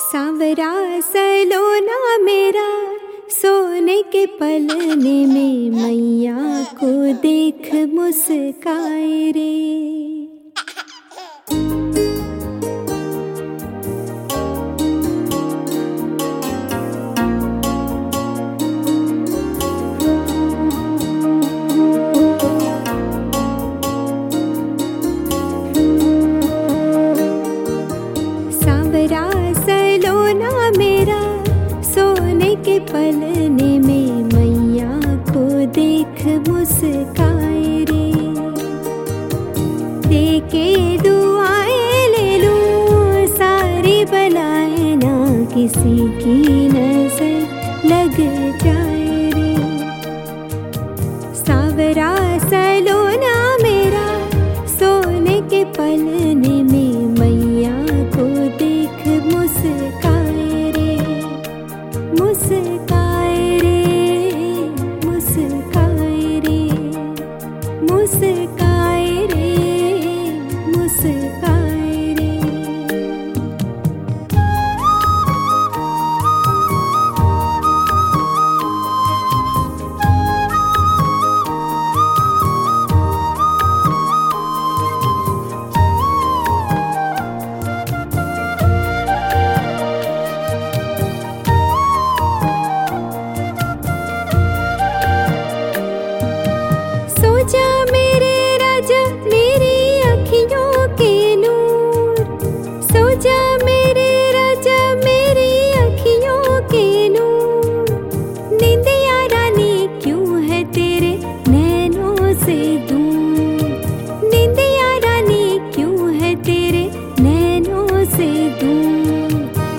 सांवरा सलोना मेरा सोने के पलने में मैया को देख मुस्काए रे। सांवरा सलोना मेरा सोने के पलने में मैया को देख मुस्काए रे। देके दुआएं ले लूं सारी बलाएं ना किसी की नजर लग जाए रे। सांवरा सलोना मेरा सोने के पलने में मैया को देख मुस्काए रे। मुस्काए रे, मुस्काए रे, मुस्काए रे, मुस्काए रे। सो जा मेरे राजा मेरी अखियों के नूर। सो जा मेरे राजा मेरी अखियों के नूर। निंदिया रानी क्यों है तेरे नैनों से दूर। निंदिया रानी क्यों है तेरे नैनों से दूर।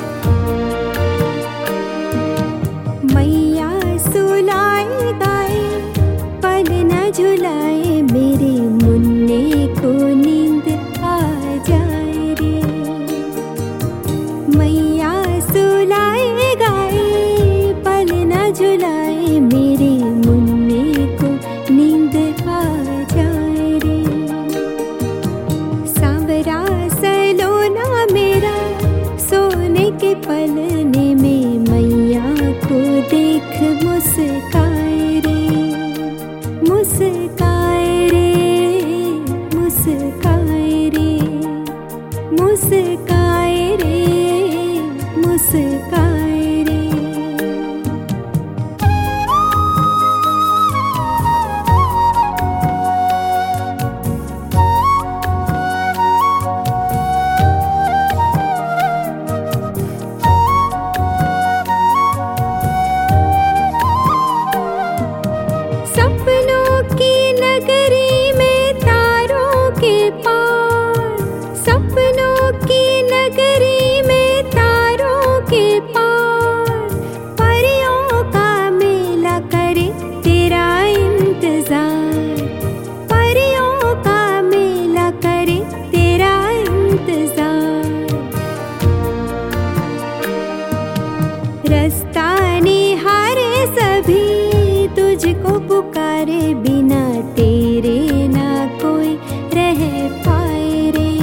मैया सुलाए गाए पल न झुलाए मेरे मुन्ने को नींद आ जाए रे। मैया सुलाए गाए पल न झुलाए मेरे मुन्ने को नींद आ जाए रे। सांवरा सलोना मेरा सोने के पलने में मैया को देख मुस्काए रे। मुस्काए रे, मुस्काए रे, मुस्काए रे, मुस्काए रे। सपनों की नगरी में तारों के पार। सपनों की नगरी में तारों के पार। परियों का मेला करे तेरा इंतजार। परियों का मेला करे तेरा इंतजार। रास्ता निहारे सभी तुझको पुकारे बिना तेरे ना कोई रह पाए रे।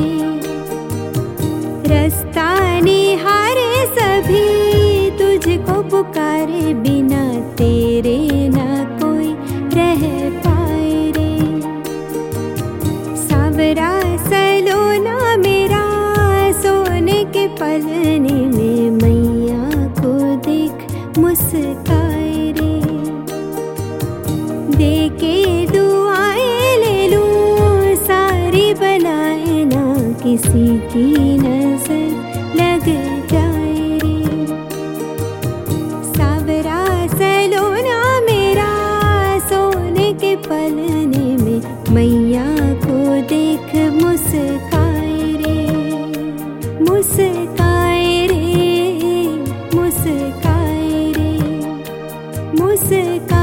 रास्ता निहारे सभी तुझको पुकारे बिना तेरे ना कोई रह पाए रे। सांवरा सलोना मेरा सोने के पलने में मैया को देख मुस्काए रे। देके दुआएं ले लूं सारी बलाएं ना किसी की नजर लग जाए रे। सांवरा सलोना मेरा सोने के पलने में मैया को देख मुस्काए रे। मुस्काए रे, मुस्काए रे, मुस्काए